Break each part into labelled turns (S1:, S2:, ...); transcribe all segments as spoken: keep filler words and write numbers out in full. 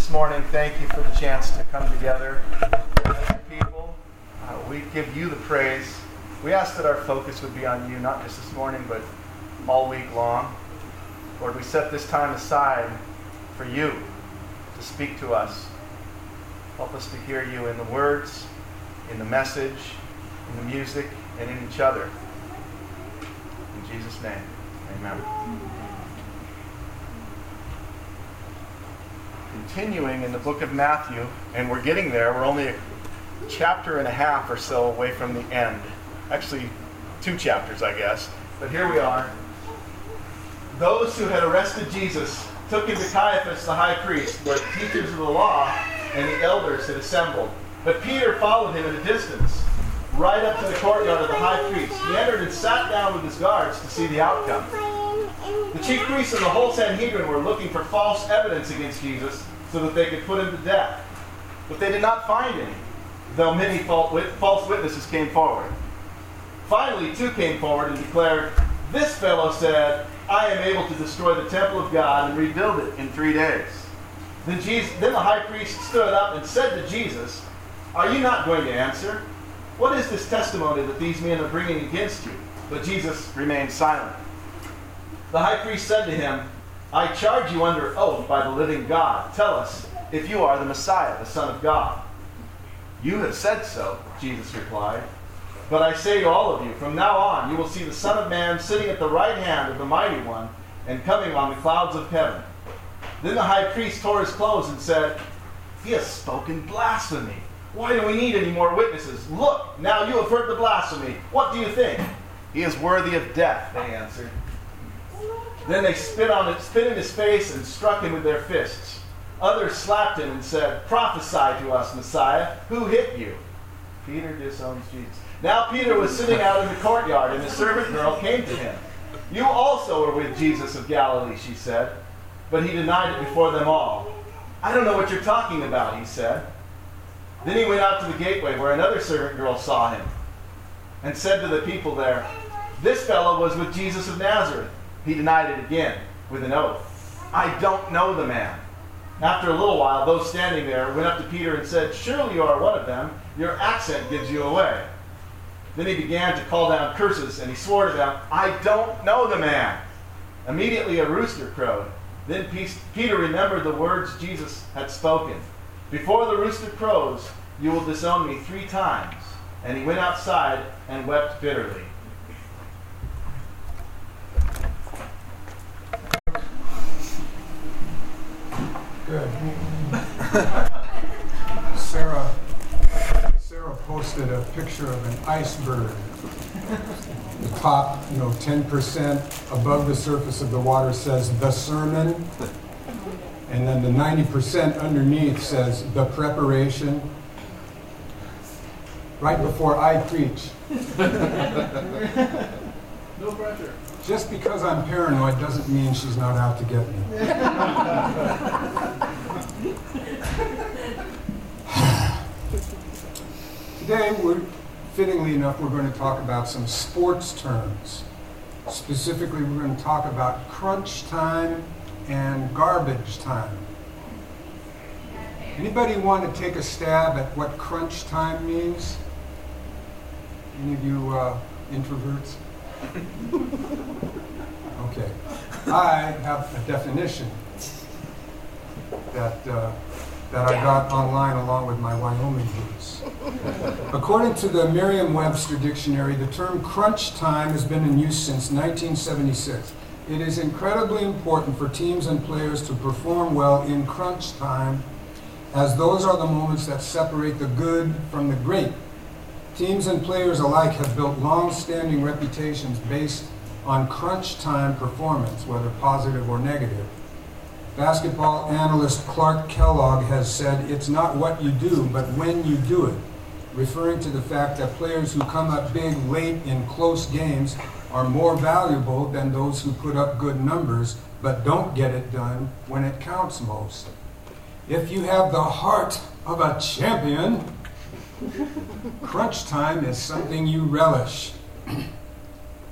S1: this morning, thank you for the chance to come together as your people. Uh, we give you the praise. We ask that our focus would be on you, not just this morning, but all week long. Lord, we set this time aside for you to speak to us. Help us to hear you in the words, in the message, in the music, and in each other. In Jesus' name, amen. Continuing in the book of Matthew, and we're getting there. We're only a chapter and a half or so away from the end. Actually, two chapters, I guess. But here we are. Those who had arrested Jesus took him to Caiaphas, the high priest, where the teachers of the law and the elders had assembled. But Peter followed him at a distance, right up to the courtyard of the high priest. He entered and sat down with his guards to see the outcome. The chief priests and the whole Sanhedrin were looking for false evidence against Jesus so that they could put him to death. But they did not find any, though many false witnesses came forward. Finally, two came forward and declared, "This fellow said, I am able to destroy the temple of God and rebuild it in three days." Then, Jesus, then the high priest stood up and said to Jesus, "Are you not going to answer? What is this testimony that these men are bringing against you?" But Jesus remained silent. The high priest said to him, "I charge you under oath by the living God. Tell us if you are the Messiah, the Son of God." "You have said so," Jesus replied. "But I say to all of you, from now on you will see the Son of Man sitting at the right hand of the Mighty One and coming on the clouds of heaven." Then the high priest tore his clothes and said, "He has spoken blasphemy. Why do we need any more witnesses? Look, now you have heard the blasphemy. What do you think?" "He is worthy of death," they answered. Then they spit on it, spit in his face and struck him with their fists. Others slapped him and said, "Prophesy to us, Messiah. Who hit you?" Peter disowns Jesus. Now Peter was sitting out in the courtyard, and a servant girl came to him. "You also are with Jesus of Galilee," she said. But he denied it before them all. "I don't know what you're talking about," he said. Then he went out to the gateway where another servant girl saw him and said to the people there, "This fellow was with Jesus of Nazareth." He denied it again with an oath. "I don't know the man." After a little while, those standing there went up to Peter and said, "Surely you are one of them. Your accent gives you away." Then he began to call down curses, and he swore to them, "I don't know the man." Immediately a rooster crowed. Then Peter remembered the words Jesus had spoken. "Before the rooster crows, you will disown me three times." And he went outside and wept bitterly.
S2: Good. Sarah, Sarah posted a picture of an iceberg. The top, you know, ten percent above the surface of the water says "the sermon," and then the ninety percent underneath says "the preparation." Right before I preach.
S1: No pressure.
S2: Just because I'm paranoid doesn't mean she's not out to get me. Today, we're, fittingly enough, we're going to talk about some sports terms. Specifically, we're going to talk about crunch time and garbage time. Anybody want to take a stab at what crunch time means? Any of you uh, introverts? Okay. I have a definition that uh, that I got online along with my Wyoming roots. According to the Merriam-Webster dictionary, the term crunch time has been in use since nineteen seventy-six. It is incredibly important for teams and players to perform well in crunch time, as those are the moments that separate the good from the great. Teams and players alike have built long-standing reputations based on crunch time performance, whether positive or negative. Basketball analyst Clark Kellogg has said, "It's not what you do, but when you do it," referring to the fact that players who come up big late in close games are more valuable than those who put up good numbers but don't get it done when it counts most. If you have the heart of a champion, crunch time is something you relish.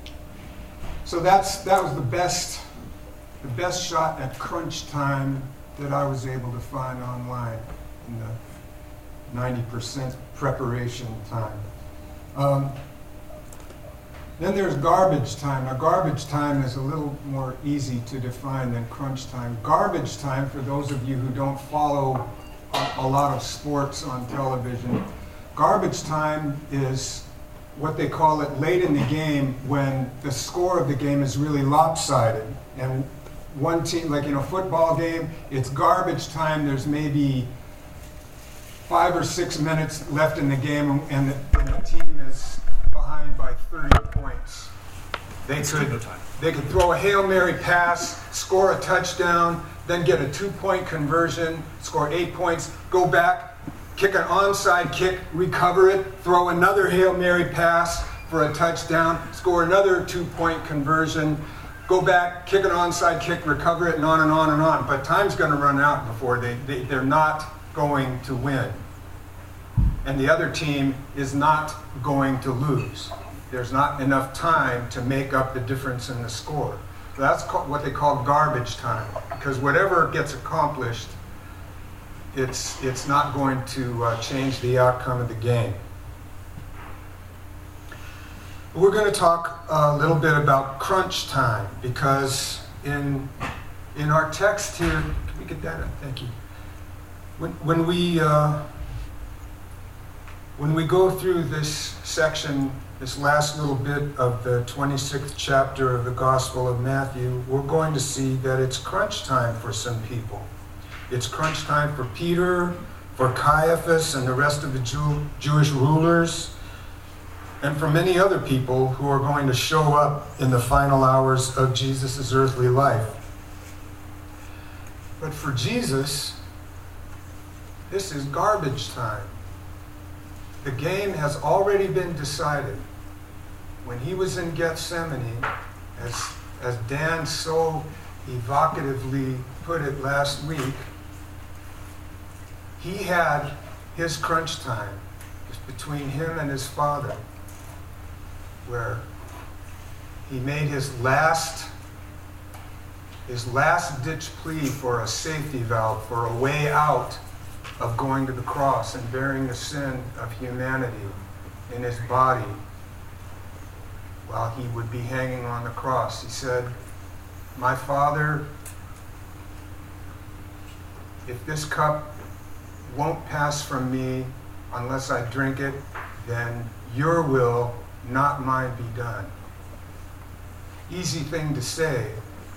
S2: So that's that was the best the best shot at crunch time that I was able to find online in the ninety percent preparation time. Um, then there's garbage time. Now, garbage time is a little more easy to define than crunch time. Garbage time, for those of you who don't follow a, a lot of sports on television, garbage time is what they call it late in the game when the score of the game is really lopsided. And one team, like in a football game, it's garbage time. There's maybe five or six minutes left in the game, and the, and the team is behind by thirty points. They could, they could throw a Hail Mary pass, score a touchdown, then get a two-point conversion, score eight points, go back, kick an onside kick, recover it, throw another Hail Mary pass for a touchdown, score another two-point conversion, go back, kick an onside kick, recover it, and on and on and on. But time's going to run out before they, they, they're not going to win. And the other team is not going to lose. There's not enough time to make up the difference in the score. So that's what they call garbage time, because whatever gets accomplished, it's, it's not going to uh, change the outcome of the game. We're going to talk a little bit about crunch time, because in, in our text here, can we get that up? Thank you. When, when we... Uh, When we go through this section, this last little bit of the twenty-sixth chapter of the Gospel of Matthew, we're going to see that it's crunch time for some people. It's crunch time for Peter, for Caiaphas and the rest of the Jew, Jewish rulers, and for many other people who are going to show up in the final hours of Jesus' earthly life. But for Jesus, this is garbage time. The game has already been decided. When he was in Gethsemane, as, as Dan so evocatively put it last week, he had his crunch time. It's between him and his Father, where he made his last, his last ditch plea for a safety valve, for a way out of going to the cross and bearing the sin of humanity in his body while he would be hanging on the cross. He said, "My Father, if this cup won't pass from me unless I drink it, then your will, not mine, be done." Easy thing to say,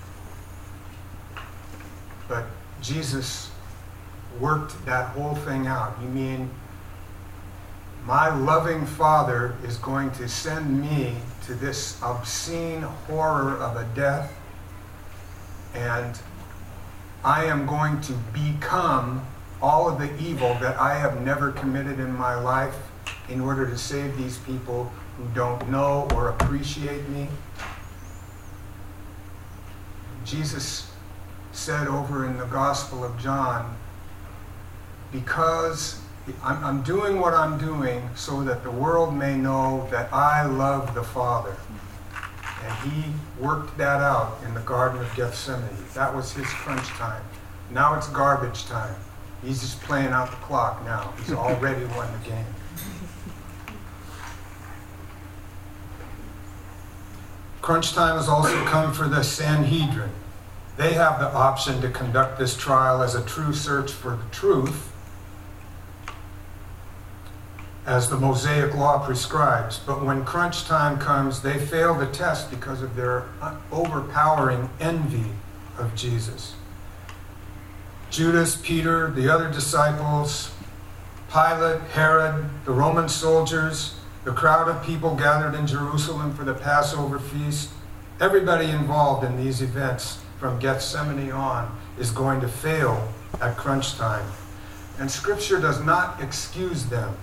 S2: but Jesus worked that whole thing out. You mean my loving Father is going to send me to this obscene horror of a death, and I am going to become all of the evil that I have never committed in my life in order to save these people who don't know or appreciate me? Jesus said over in the Gospel of John, because I'm, I'm doing what I'm doing so that the world may know that I love the Father. And he worked that out in the Garden of Gethsemane. That was his crunch time. Now it's garbage time. He's just playing out the clock now. He's already won the game. Crunch time has also come for the Sanhedrin. They have the option to conduct this trial as a true search for the truth, as the Mosaic law prescribes. But when crunch time comes, they fail the test because of their overpowering envy of Jesus. Judas, Peter, the other disciples, Pilate, Herod, the Roman soldiers, the crowd of people gathered in Jerusalem for the Passover feast, everybody involved in these events from Gethsemane on is going to fail at crunch time. And Scripture does not excuse them.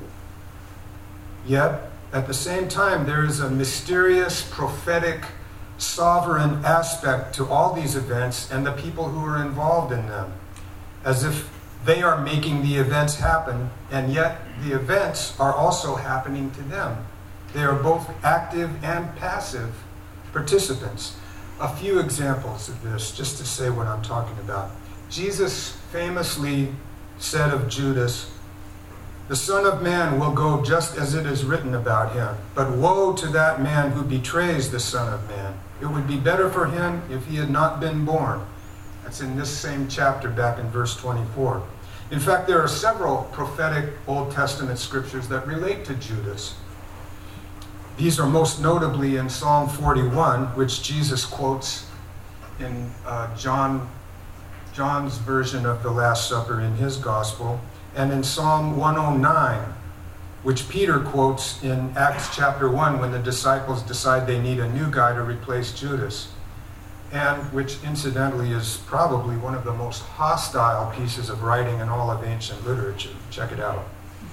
S2: Yet, at the same time, there is a mysterious, prophetic, sovereign aspect to all these events and the people who are involved in them, as if they are making the events happen, and yet the events are also happening to them. They are both active and passive participants. A few examples of this, just to say what I'm talking about. Jesus famously said of Judas, "The Son of Man will go just as it is written about him. But woe to that man who betrays the Son of Man. It would be better for him if he had not been born." That's in this same chapter back in verse twenty-four. In fact, there are several prophetic Old Testament scriptures that relate to Judas. These are most notably in Psalm forty-one, which Jesus quotes in uh, John, John's version of the Last Supper in his gospel, and in Psalm one oh nine, which Peter quotes in Acts chapter one when the disciples decide they need a new guy to replace Judas, and which incidentally is probably one of the most hostile pieces of writing in all of ancient literature. Check it out.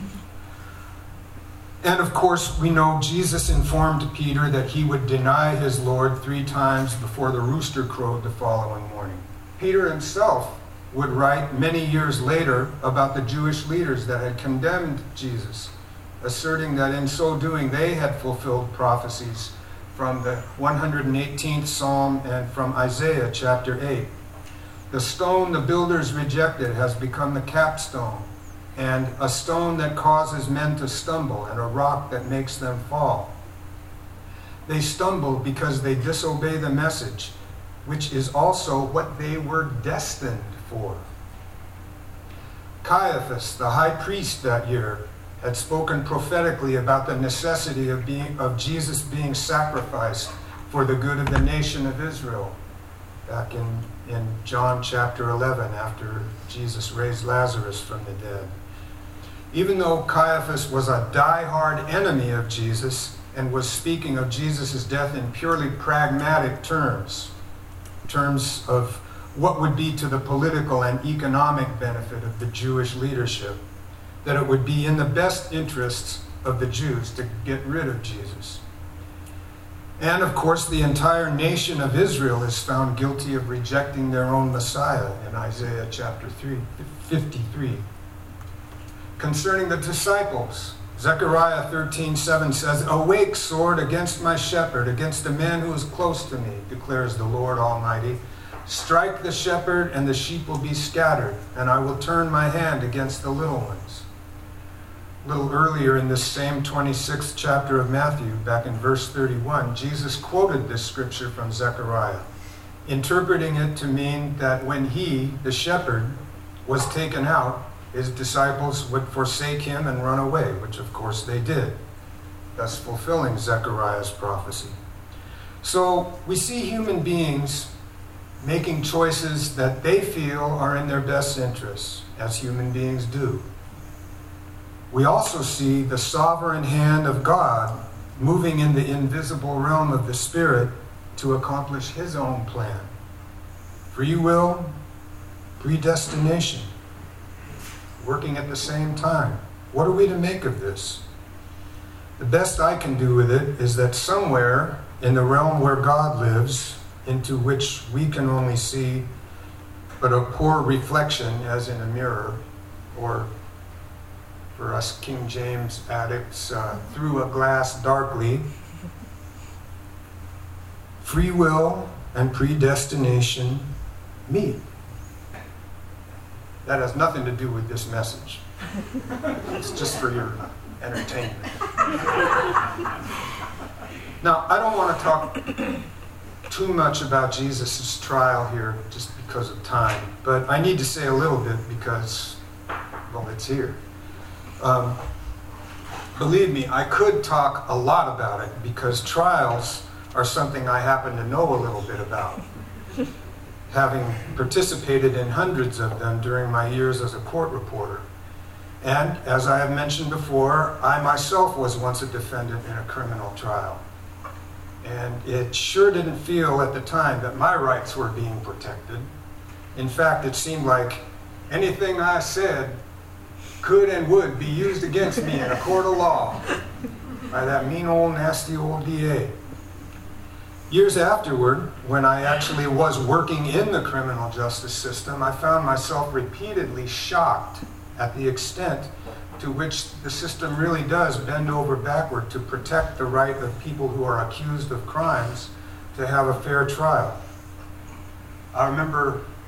S2: And of course, we know Jesus informed Peter that he would deny his Lord three times before the rooster crowed the following morning. Peter himself would write many years later about the Jewish leaders that had condemned Jesus, asserting that in so doing they had fulfilled prophecies from the one hundred eighteenth Psalm and from Isaiah chapter eight. The stone the builders rejected has become the capstone, and a stone that causes men to stumble, and a rock that makes them fall. They stumble because they disobey the message, which is also what they were destined for. Caiaphas, the high priest that year, had spoken prophetically about the necessity of being of Jesus being sacrificed for the good of the nation of Israel, back in, in John chapter eleven, after Jesus raised Lazarus from the dead. Even though Caiaphas was a die-hard enemy of Jesus and was speaking of Jesus' death in purely pragmatic terms, terms of what would be to the political and economic benefit of the Jewish leadership, that it would be in the best interests of the Jews to get rid of Jesus. And of course, the entire nation of Israel is found guilty of rejecting their own Messiah in Isaiah chapter three, fifty-three. Concerning the disciples, Zechariah thirteen seven says, "Awake, sword, against my shepherd, against the man who is close to me, declares the Lord Almighty. Strike the shepherd, and the sheep will be scattered, and I will turn my hand against the little ones." A little earlier in this same twenty-sixth chapter of Matthew, back in verse thirty-one, Jesus quoted this scripture from Zechariah, interpreting it to mean that when he, the shepherd, was taken out, his disciples would forsake him and run away, which of course they did, thus fulfilling Zechariah's prophecy. So we see human beings making choices that they feel are in their best interests, as human beings do. We also see the sovereign hand of God moving in the invisible realm of the Spirit to accomplish his own plan. Free will, predestination, working at the same time. What are we to make of this? The best I can do with it is that somewhere in the realm where God lives, into which we can only see but a poor reflection as in a mirror, or for us King James addicts, uh, through a glass darkly, free will and predestination meet. That has nothing to do with this message. It's just for your entertainment. Now, I don't want to talk too much about Jesus' trial here just because of time, but I need to say a little bit because, well, it's here. Um, believe me, I could talk a lot about it because trials are something I happen to know a little bit about, having participated in hundreds of them during my years as a court reporter. And as I have mentioned before, I myself was once a defendant in a criminal trial. And it sure didn't feel at the time that my rights were being protected. In fact, it seemed like anything I said could and would be used against me in a court of law by that mean old, nasty old D A. Years afterward, when I actually was working in the criminal justice system, I found myself repeatedly shocked at the extent to which the system really does bend over backward to protect the right of people who are accused of crimes to have a fair trial. I remember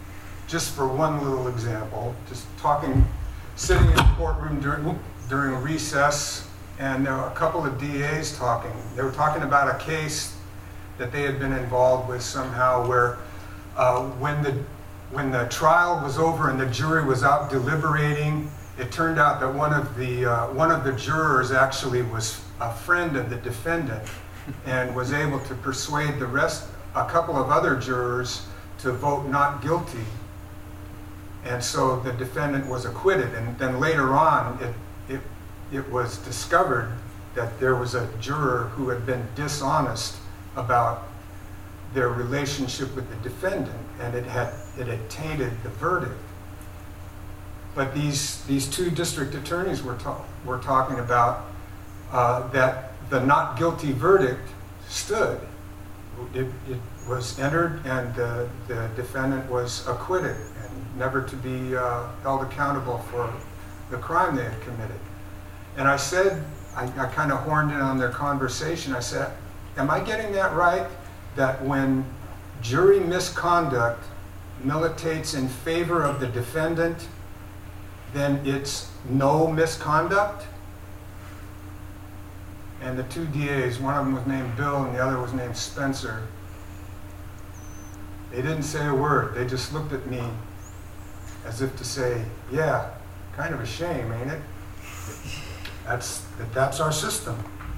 S2: just for one little example, just talking, sitting in the courtroom during, during recess, and there were a couple of D As talking. They were talking about a case that they had been involved with somehow where uh, when the when the trial was over and the jury was out deliberating, it turned out that one of the uh, one of the jurors actually was a friend of the defendant and was able to persuade the rest, a couple of other jurors, to vote not guilty. And so the defendant was acquitted. And then later on, it, it, it was discovered that there was a juror who had been dishonest about their relationship with the defendant, and it had, it had tainted the verdict. But these, these two district attorneys were, ta- were talking about uh, that the not guilty verdict stood. It, it was entered, and the, the defendant was acquitted and never to be uh, held accountable for the crime they had committed. And I said, I, I kind of horned in on their conversation. I said, am I getting that right? That when jury misconduct militates in favor of the defendant, then it's no misconduct? And the two D As, one of them was named Bill and the other was named Spencer, they didn't say a word. They just looked at me as if to say, yeah, kind of a shame, ain't it? That's, that that's our system.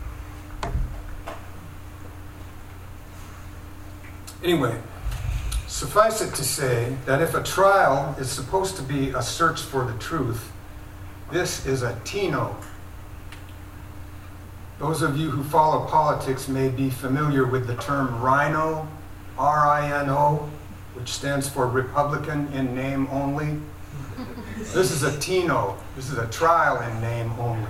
S2: Anyway, suffice it to say that if a trial is supposed to be a search for the truth, this is a Tino. Those of you who follow politics may be familiar with the term RINO, R I N O, which stands for Republican in name only. This is a Tino. This is a trial in name only.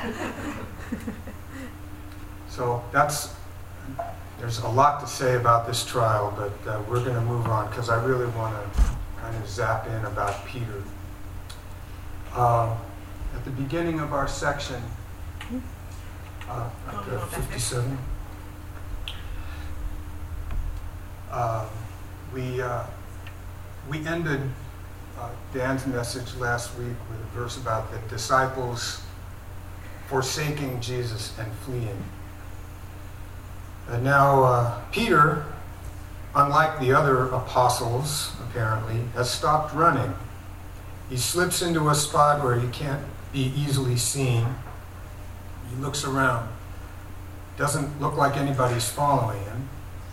S2: So that's, there's a lot to say about this trial, but uh, we're going to move on because I really want to kind of zap in about Peter. Uh, at the beginning of our section, uh, at uh, fifty-seven, uh, we uh, we ended uh, Dan's message last week with a verse about the disciples forsaking Jesus and fleeing. And now uh, Peter, unlike the other apostles, apparently, has stopped running. He slips into a spot where he can't be easily seen. He looks around. Doesn't look like anybody's following him.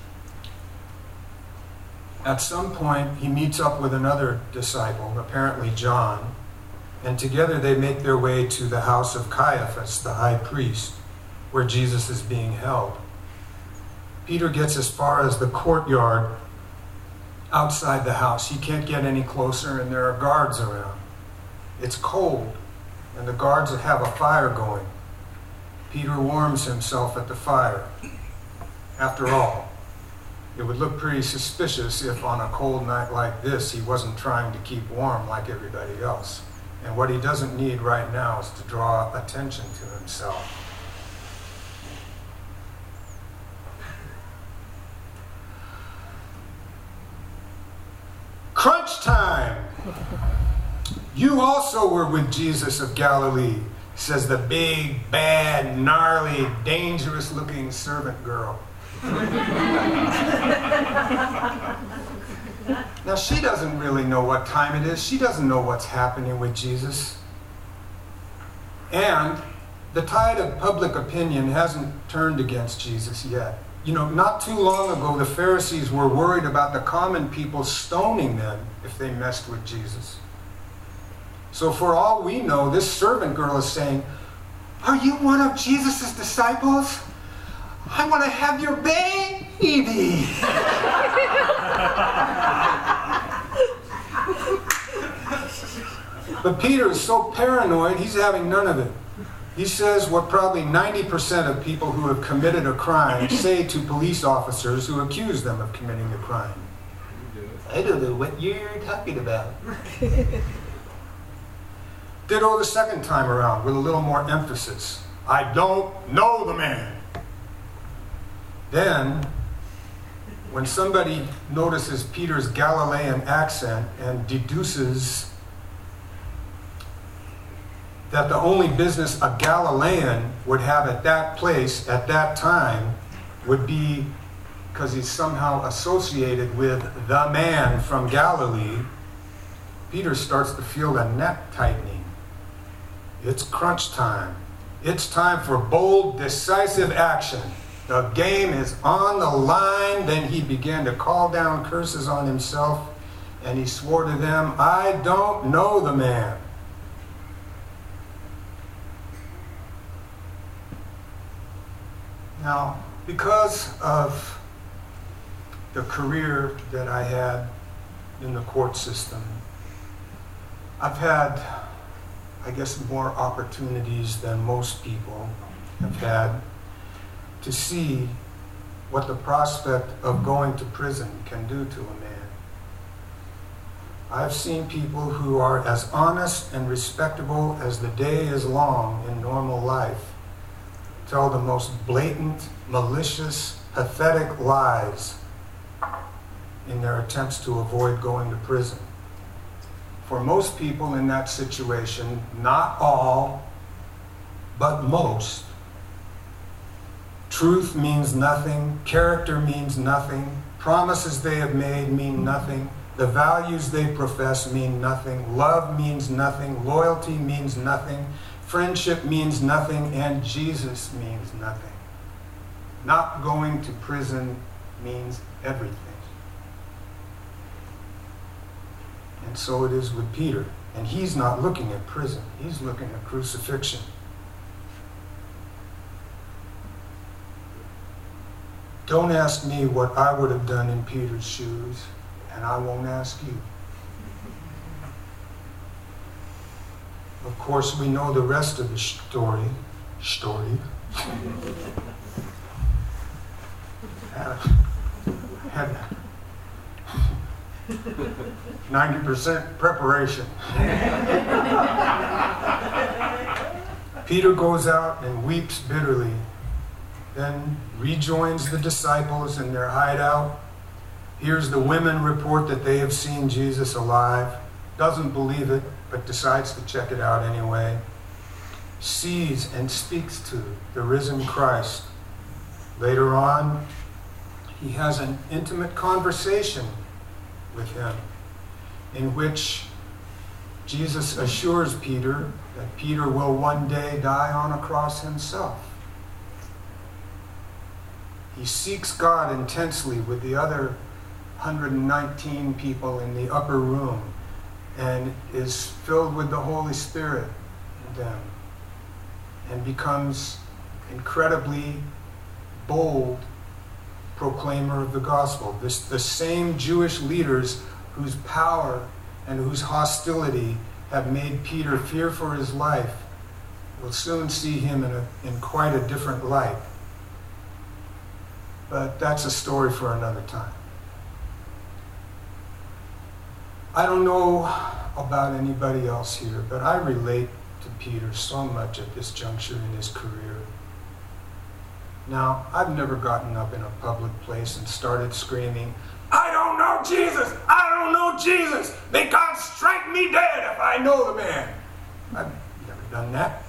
S2: At some point, he meets up with another disciple, apparently John, and together they make their way to the house of Caiaphas, the high priest, where Jesus is being held. Peter gets as far as the courtyard outside the house. He can't get any closer, and there are guards around. It's cold, and the guards have a fire going. Peter warms himself at the fire. After all, it would look pretty suspicious if on a cold night like this he wasn't trying to keep warm like everybody else. And what he doesn't need right now is to draw attention to himself. Crunch time! You also were with Jesus of Galilee, says the big, bad, gnarly, dangerous-looking servant girl. Now, she doesn't really know what time it is. She doesn't know what's happening with Jesus. And the tide of public opinion hasn't turned against Jesus yet. You know, not too long ago, the Pharisees were worried about the common people stoning them if they messed with Jesus. So for all we know, this servant girl is saying, "Are you one of Jesus' disciples? I want to have your baby." But Peter is so paranoid, he's having none of it. He says what probably ninety percent of people who have committed a crime say to police officers who accuse them of committing the crime. I don't know what you're talking about. Ditto the second time around with a little more emphasis. I don't know the man. Then when somebody notices Peter's Galilean accent and deduces that the only business a Galilean would have at that place at that time would be because he's somehow associated with the man from Galilee, Peter starts to feel the neck tightening. It's crunch time. It's time for bold, decisive action. The game is on the line. Then he began to call down curses on himself, and he swore to them, I don't know the man. Now, because of the career that I had in the court system, I've had, I guess, more opportunities than most people have had to see what the prospect of going to prison can do to a man. I've seen people who are as honest and respectable as the day is long in normal life tell the most blatant, malicious, pathetic lies in their attempts to avoid going to prison. For most people in that situation, not all, but most, truth means nothing, character means nothing, promises they have made mean nothing, the values they profess mean nothing, love means nothing, loyalty means nothing, friendship means nothing, and Jesus means nothing. Not going to prison means everything. And so it is with Peter. And he's not looking at prison. He's looking at crucifixion. Don't ask me what I would have done in Peter's shoes, and I won't ask you. Of course, we know the rest of the story. Story. had, had ninety percent preparation. Peter goes out and weeps bitterly, then rejoins the disciples in their hideout, hears the women report that they have seen Jesus alive, doesn't believe it, but decides to check it out anyway, sees and speaks to the risen Christ. Later on, he has an intimate conversation with him, in which Jesus assures Peter that Peter will one day die on a cross himself. He seeks God intensely with the other one hundred nineteen people in the upper room and is filled with the Holy Spirit in them and becomes incredibly bold proclaimer of the gospel. This, the same Jewish leaders whose power and whose hostility have made Peter fear for his life will soon see him in, a, in quite a different light. But that's a story for another time. I don't know about anybody else here, but I relate to Peter so much at this juncture in his career. Now, I've never gotten up in a public place and started screaming, I don't know Jesus! I don't know Jesus! May God strike me dead if I know the man! I've never done that.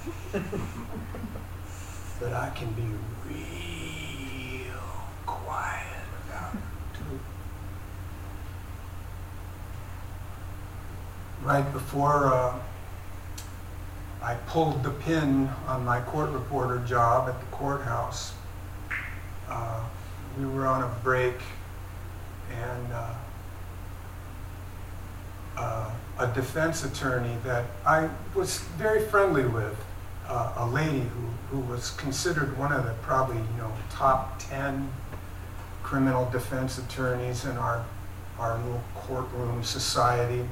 S2: But I can be real quiet about it, too. Right before uh, I pulled the pin on my court reporter job at the courthouse, Uh, we were on a break, and uh, uh, a defense attorney that I was very friendly with, uh, a lady who, who was considered one of the probably you know top ten criminal defense attorneys in our our little courtroom society,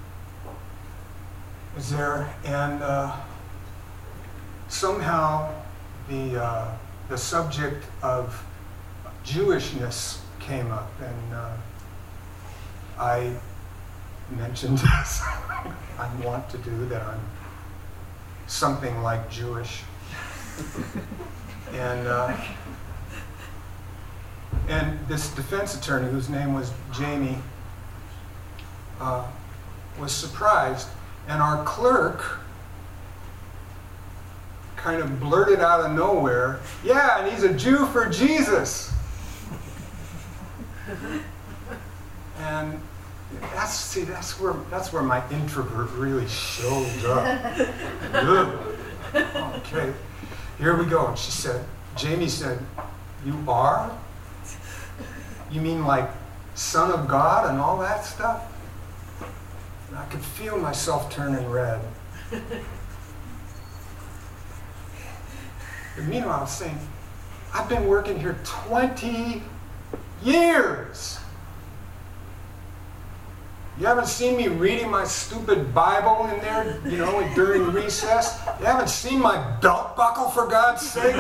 S2: was there, and uh, somehow the uh, the subject of Jewishness came up, and uh, I mentioned, as I want to do, that I'm something like Jewish. And uh, And this defense attorney, whose name was Jamie, uh, was surprised. And our clerk kind of blurted out of nowhere, "Yeah, and he's a Jew for Jesus." And that's see, that's where that's where my introvert really shows up. Ugh. Okay, here we go. And she said, Jamie said, "You are? You mean like Son of God and all that stuff?" And I could feel myself turning red. But meanwhile, I was saying, I've been working here twenty years. You haven't seen me reading my stupid Bible in there, you know, during recess? You haven't seen my belt buckle, for God's sake?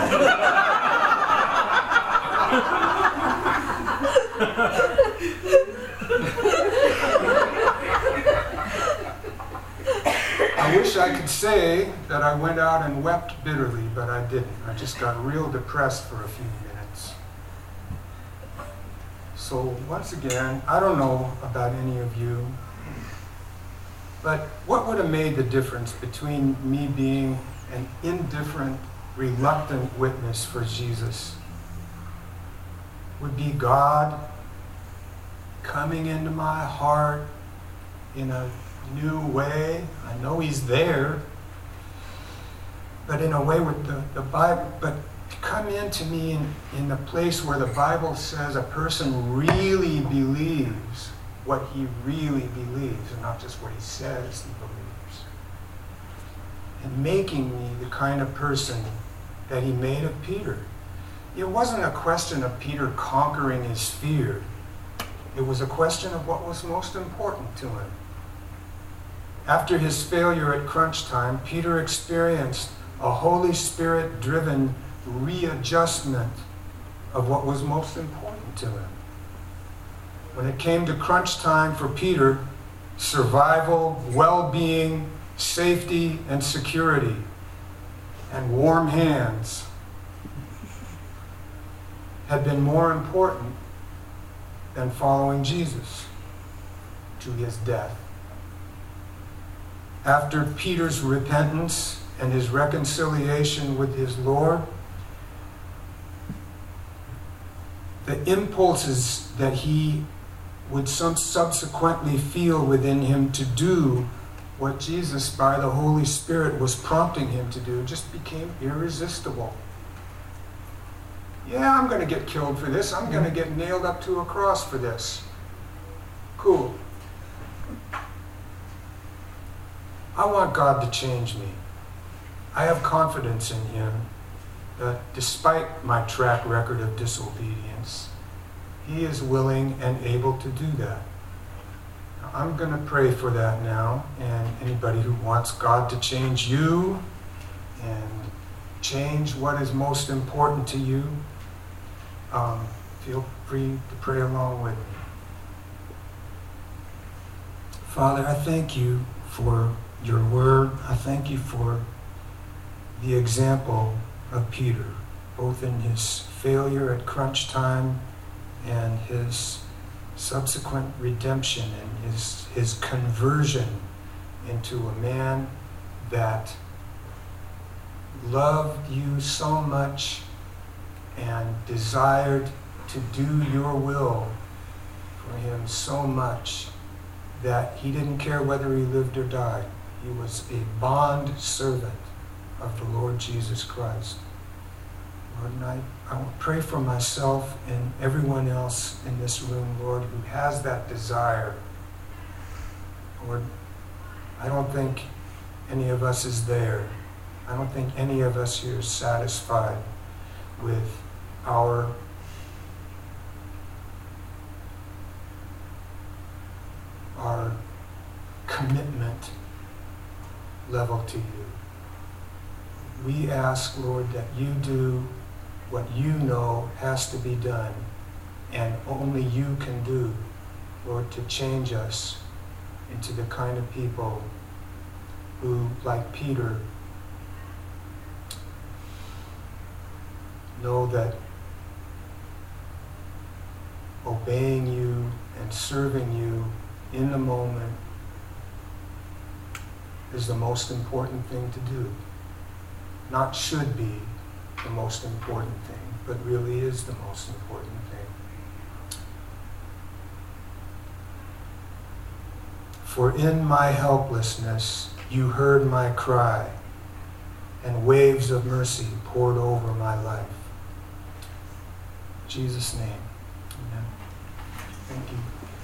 S2: I wish I could say that I went out and wept bitterly, but I didn't. I just got real depressed for a few minutes. So once again, I don't know about any of you, but what would have made the difference between me being an indifferent, reluctant witness for Jesus? Would be God coming into my heart in a new way. I know He's there, but in a way with the, the Bible, but come into me in, in the place where the Bible says a person really believes what he really believes, and not just what he says he believes. And making me the kind of person that He made of Peter. It wasn't a question of Peter conquering his fear. It was a question of what was most important to him. After his failure at crunch time, Peter experienced a Holy Spirit-driven readjustment of what was most important to him. When it came to crunch time for Peter, survival, well-being, safety, and security, and warm hands had been more important than following Jesus to His death. After Peter's repentance and his reconciliation with his Lord, the impulses that he would some subsequently feel within him to do what Jesus, by the Holy Spirit, was prompting him to do just became irresistible. Yeah, I'm going to get killed for this. I'm going to get nailed up to a cross for this. Cool. I want God to change me. I have confidence in Him that despite my track record of disobedience, He is willing and able to do that. Now, I'm going to pray for that now, and anybody who wants God to change you and change what is most important to you, um, feel free to pray along with me. Father, I thank You for Your word. I thank You for the example of Peter, both in his failure at crunch time and his subsequent redemption and his, his conversion into a man that loved You so much and desired to do Your will for him so much that he didn't care whether he lived or died. He was a bond servant of the Lord Jesus Christ. Lord, and I, I will pray for myself and everyone else in this room, Lord, who has that desire. Lord, I don't think any of us is there. I don't think any of us here is satisfied with our our commitment level to You. We ask, Lord, that You do what You know has to be done, and only You can do, Lord, to change us into the kind of people who, like Peter, know that obeying you and serving you in the moment is the most important thing to do. Not should be the most important thing, but really is the most important thing. For in my helplessness you heard my cry, and waves of mercy poured over my life. In Jesus' name, amen. Thank you.